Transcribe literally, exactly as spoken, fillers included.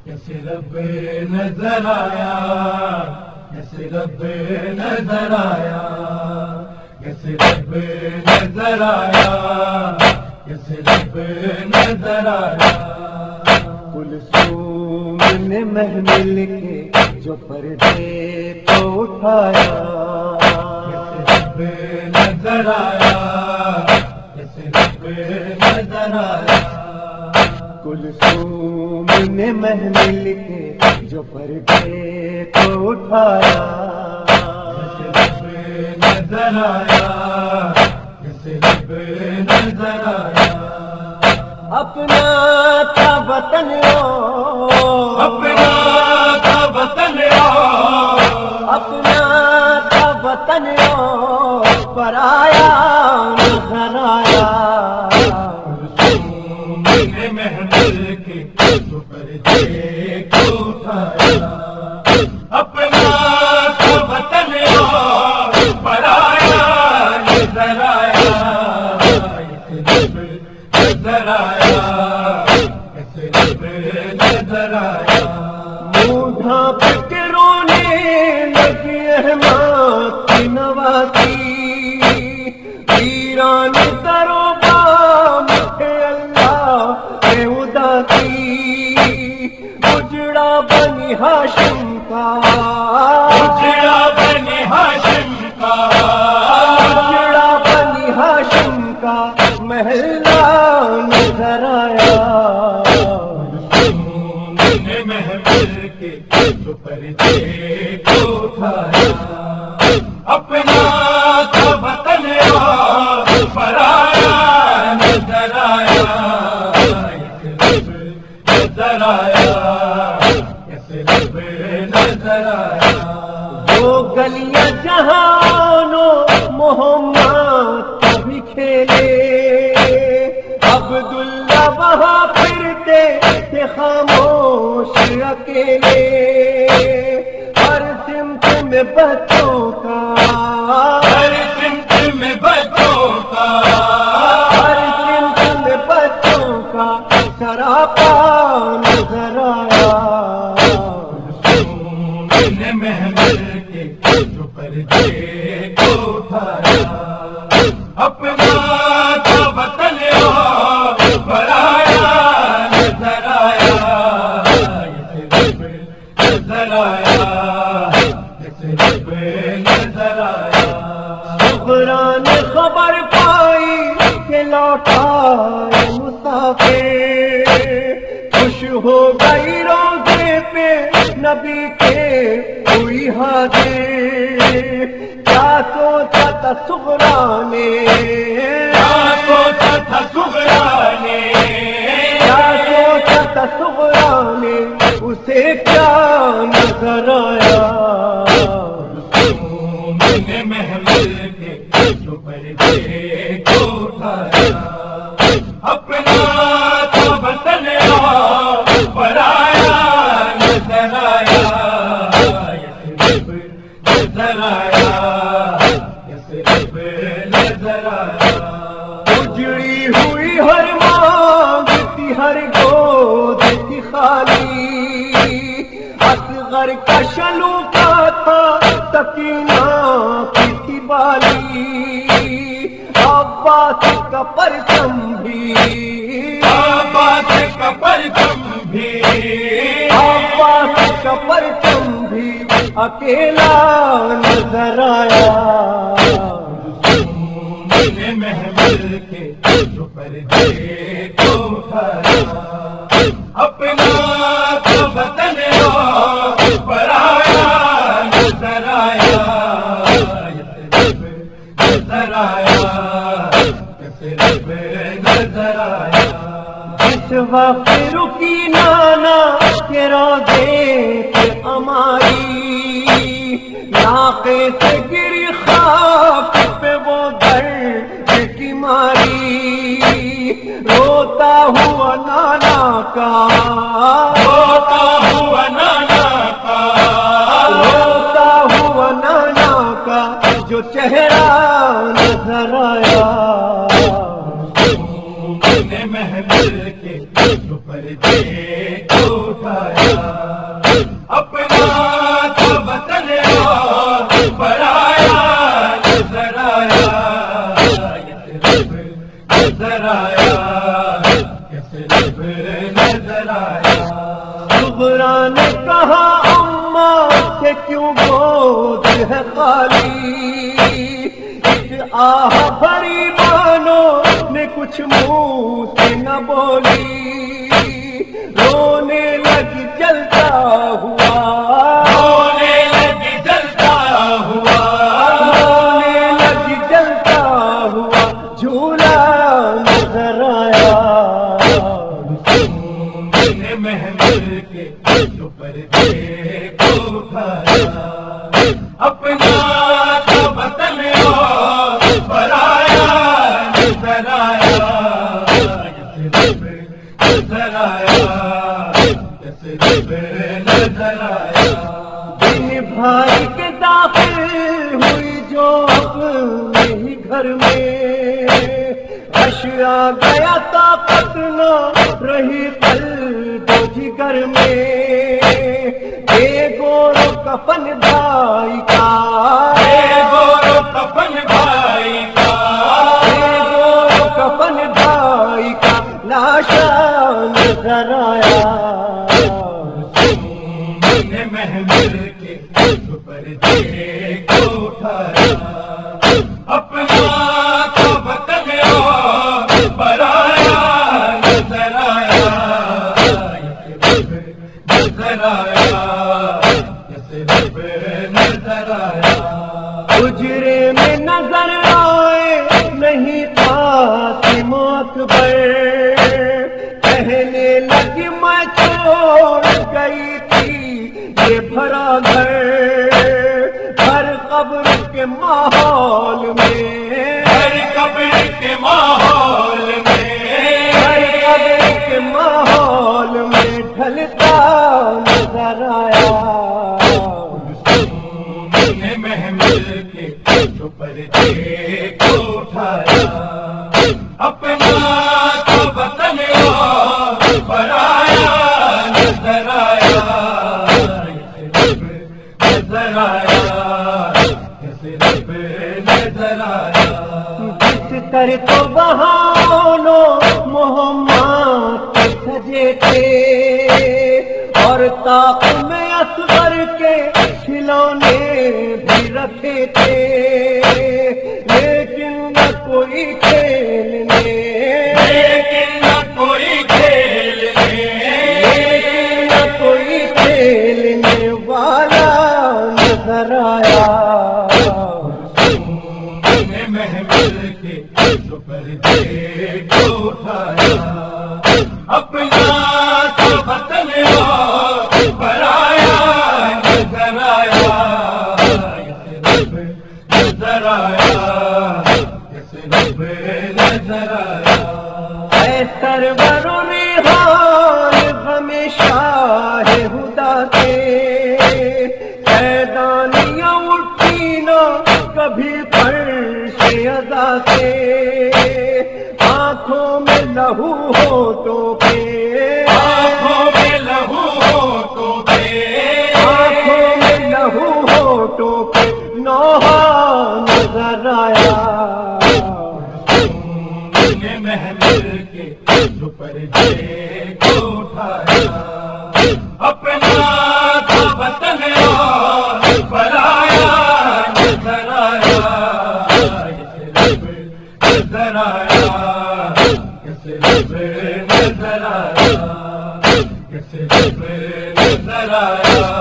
کیسے رب نظر آیا، کیسے رب نظر آیا، کیسے رب نظر آیا، کیسے رب نظر آیا۔ کلثوم نے محمل کے جو پردے کو اٹھایا، کیسے رب نظر آیا، کیسے رب نظر آیا۔ کلثوم نے محمل کے جو پردے کو اٹھایا، کیسے رب نظر آیا، کیسے رب نظر آیا۔ اپنا تھا وطن او، اپنا تھا وطن او، اپنا تھا وطن او، پرایا نظر آیا۔ کلثوم نے محمل کے جو پردے کو اٹھایا، اپنا تھا وطن او، پرایا نظر آیا۔ کیسے رب نظر آیا، کیسے رب نظر آیا۔ منہ ڈھانپ کے رونے لگی احمد کی نواسی، ویران درو بام ہے اللہ میں اداسی، اجڑا بنی ہاشم کا، اجڑا بنی ہاشم کا، اجڑا بنی ہاشم کا محلہ نظر آیا۔ کلثوم نے محمل کے جو پردے کو اٹھایا، اپنا تھا وطن او، پرایا نظر آیا۔ کیسے رب نظر آیا، کیسے رب نظر آیا۔ وہ گلیاں جہانو محمد کبھی کھیلے، عبداللہ وہاں پھرتے تھے خاموش اکیلے، ہر سمت میں بچوں کا، ہر سمت میں بچوں کا، ہر سمت میں بچوں کا سراپا نظر آیا۔ کلثوم نے محمل کے جو پردے کو اٹھایا، اپنا تھا وطن او، پرایا نظر آیا۔ کیسے رب نظر آیا، کیسے رب نظر آیا۔ صغرا نے خبر پائی کہ لوٹا ہے مسافر، خوش ہو گئی روزے پہ نبی کے ہوئی حاضر، کیا سوچا تھا صغرا نے، کیا سوچا تھا صغرا نے، کیا سوچا تھا صغرا نے، اسے کیا نظر آیا۔ کلثوم نے محمل کے جو پردے کو اٹھایا، اپنا تھا وطن او، پرایا نظر آیا۔ کیسے رب نظر آیا، کیسے رب نظر آیا۔ اجڑی ہوئی ہر مانگ تھی، ہر گود تھی خالی، اصغر کا شلو کا تھا سکینہ کی تھی بالی، عباس کا پرچم بھی، عباس کا پرچم بھی، عباس کا پرچم بھی اکیلا نظر آیا۔ کلثوم نے محمل کے جو پردے کو اٹھایا، اپنا تھا وطن او، پرایا نظر آیا۔ کیسے رب نظر آیا، کیسے رب نظر آیا۔ اس وقت رکی نانا کے روزے پہ ہماری، ناقے سے گری خاک پہ وہ درد کی ماری، روتا ہوا نانا کا، روتا ہوا نانا کا، روتا ہوا نانا کا جو چہرہ نظر آیا۔ کلثوم نے محمل کے جو پردے کو اٹھایا، اپنا تھا وطن اور پرایا نظر آیا، یہ صرف نظر آیا، یہ صرف نظر آیا۔ صغرا نے کہا اماں سے کیوں گود ہے خالی، ایک آہ بھری بانوں نے کچھ منہ سے نہ بولی، رونے لگی جلتا ہوا، رونے لگی جلتا ہوا، رونے لگی جلتا ہوا، جھولا نظر آیا، محمل کے جو پردے کو اٹھایا، اپنا تھا وطن اور پرایا نظر آیا، یہ صرف نظر آیا، یہ صرف نظر آیا۔ دن بھائی کے داخل ہوئی جو اپنے ہی گھر میں، رش آ گیا طاقت نہ رہی قلب و جگر میں، بے گور و کفن بھائی کا، اے گورو کفن بھائی کا، بے گور و کفن بھائی کا، لاشا نظر آیا، محمل کے جو پردے کو اٹھایا، اپنا تھا وطن اور پرایا نظر آیا، یہ صرف نظر آیا، یہ صرف نظر آیا۔ حجرے میں نظر آئے نہیں قاسم اکبر، کہنے لگی میں چھوڑ گئی تھی یہ بھرا گھر، ہر قبر کے ماحول میں، ہر قبر کے ماحول میں، ہر قبر کے ماحول میں ڈھلتا نظر آیا، محمل کے جو پردے کو اٹھایا، اپنا تھا وطن اور پرایا نظر آیا، یہ صرف نظر آیا، یہ صرف نظر آیا۔ جس طرح تو وہاں لوگ محمد کے سجے تھے، اور طاق میں اصغر کے کھلونے بھی رکھے تھے، لیکن نہ کوئی کھیلنے، لیکن نہ کوئی کھیلنے، لیکن نہ کوئی کھیلنے والا نظر آیا، محمل کے جو پردے کو اٹھایا، اپنا تھا وطن اور پرایا نظر آیا، یہ صرف نظر آیا، یہ صرف نظر آیا۔ اے سرور و ریحان غم شاہ ہدا سے، شیطانیاں اٹھی نہ کبھی فرش ادا سے، آنکھوں میں لہو ہونٹوں پہ، آنکھوں میں لہو ہونٹوں پہ، آنکھوں میں لہو ہونٹوں پہ نوحہ نظر آیا، محمل کے جو پردے کو اٹھایا، اپنا تھا وطن اور پرایا نظر آیا، یہ صرف نظر آیا، یہ صرف نظر آیا، یہ صرف نظر آیا۔